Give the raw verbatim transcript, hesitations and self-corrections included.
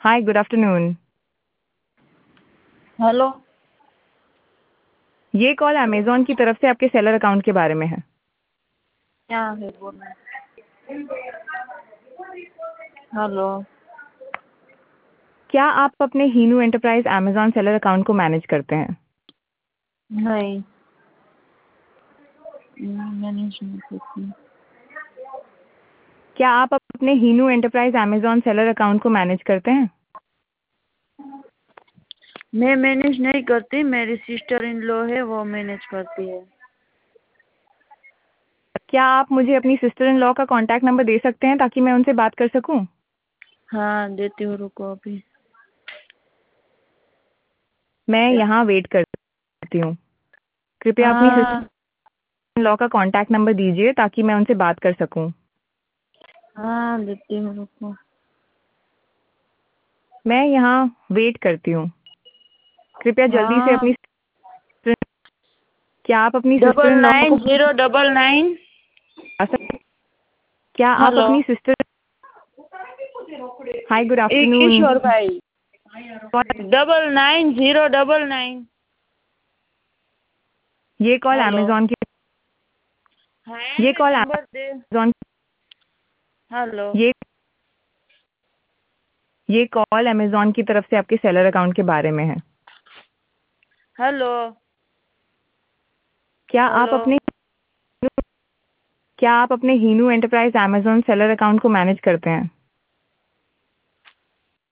हाय, good afternoon. Hello. ये call Amazon की तरफ से आपके सेलर अकाउंट के बारे में है। क्या है बोलना? हेलो। क्या आप अपने Heenu enterprise Amazon seller account को मैनेज करते हैं? नहीं, मैनेज नहीं करती। क्या आप अपने Heenu enterprise Amazon seller account को मैनेज करते हैं? मैं मैनेज नहीं करती, मेरी सिस्टर इन लॉ है, वो मैनेज करती है। क्या आप मुझे अपनी सिस्टर इन लॉ का कॉन्टैक्ट नंबर दे सकते हैं ताकि मैं उनसे बात कर सकूं? हाँ, देती हूँ, रुको अभी। मैं यहाँ वेट करती हूँ। कृपया अपनी सिस्टर हाँ इन लॉ का कॉन्टैक्ट नंबर दीजिए ताकि मैं उनसे बात कर सकूं। हाँ, देती हूँ, रुको। मैं यहाँ वेट करती हूँ। कृपया जल्दी से हाँ, अपनी सिस्टर क्या आप अपनी sister double in law nine को जीरो डबल नाइन। बता सक क्या आप हेलो। अपनी सिस्टर हाय, गुड एक आफ्टरनून। किशोर भाई। Double nine zero double nine. ये कॉल हेलो। अमेज़न की ये है कॉल नंबर दे। Amazon hello. ये ये कॉल अमेज़न की तरफ से आपके सेलर अकाउंट के बारे में है। हेलो। क्या आप हेलो। अपने क्या आप अपने Heenu enterprise Amazon seller account को मैनेज करते हैं?